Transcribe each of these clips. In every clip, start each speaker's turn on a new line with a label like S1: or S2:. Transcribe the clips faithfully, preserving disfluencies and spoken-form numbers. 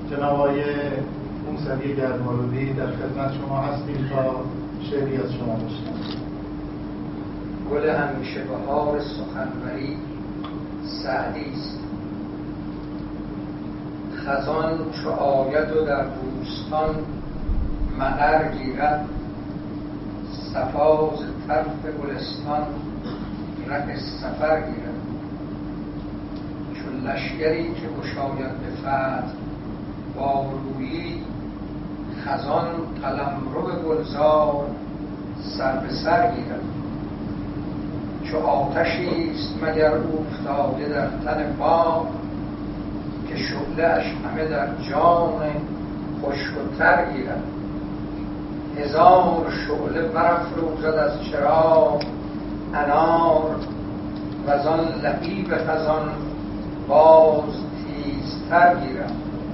S1: جناب آقای موسوی گرمالودی در خدمت شما هستیم تا شعری از شما بشنویم.
S2: گل همیشه بهار سخنوری سعدی است. خزان چو آید و در بوستان مقر گیرد، صفا ز طرف گلستان ره سفر گیرد. چون لشکری که گشاید به فتح با رویی، خزان قلمرو گلزار سر به سر گیرد. چو آتشی است مگر اوفتاده در تن باغ، که شعله اش همه در جان خشک و تر گیرد. هزار شعله برافروزد از چراغ انار، وزان لهیب خزان باز تیزتر گیرد.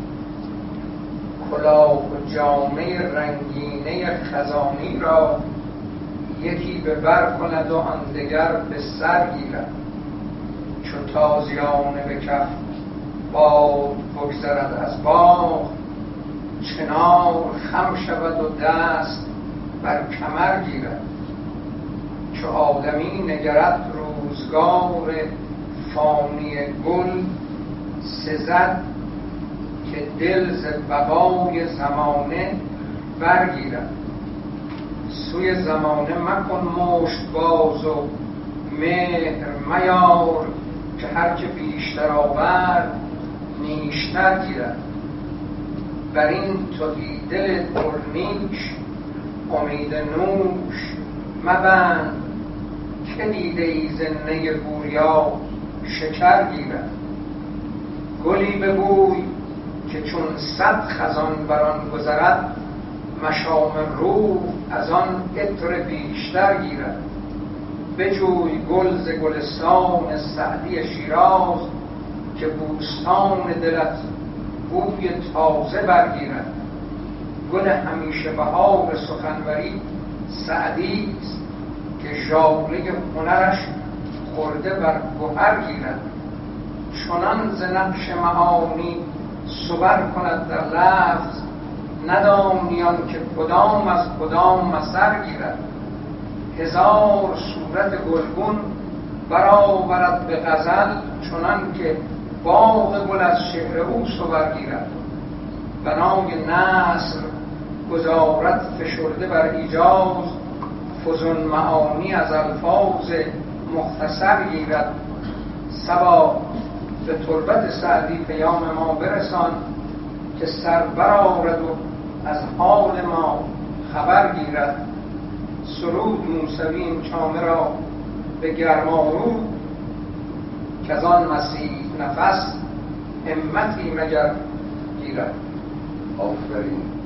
S2: کلاه و جامه رنگینه خزانی را، یکی به بر کند و آن دگر به سر گیرد. چو تازیانه به کف باد بگذرد از باغ، چنار خم شود و دست بر کمر گیرد. چو آدمی نگرد روزگار فانی گل، سزد که دل ز بقای زمانه برگیرد. سوی زمانه مکن مشت باز و مهر میار، که هر که بیشتر آورد نیشتر گیرد. بر این تهی دل پرنیش امید نوش مبند، که دیده ای ز نی بوریا شکر گیرد. گلی ببوی که چون صد خزان بر آن گذرد، مشام روح از آن عطر بیشتر گیرد. بجوی گل ز گلستان سعدی شیراز، که بوستان دلت بوی تازه برگیرد. گل همیشه بهار سخنوری سعدی است، که ژاله هنرش خورده بر گهر گیرد. چنان ز نقش معانی صور کند در لفظ، ندانیان که کدام از کدام مثل گیرد. هزار صورت گلگون برآورد به غزل، چنان که باغ گل از شعر او صور گیرد. بنای نثر گزارد فشرده بر ایجاز، فزون معانی از الفاظ مختصر گیرد. صبا به تربت سعدی پیام ما برسان، که سر برآورد و از حال ما خبر گیرد. سرود موسوی این چامه را به گرمارو، که از آن مسیح نفس همتی مگر گیرد.
S3: آفرین.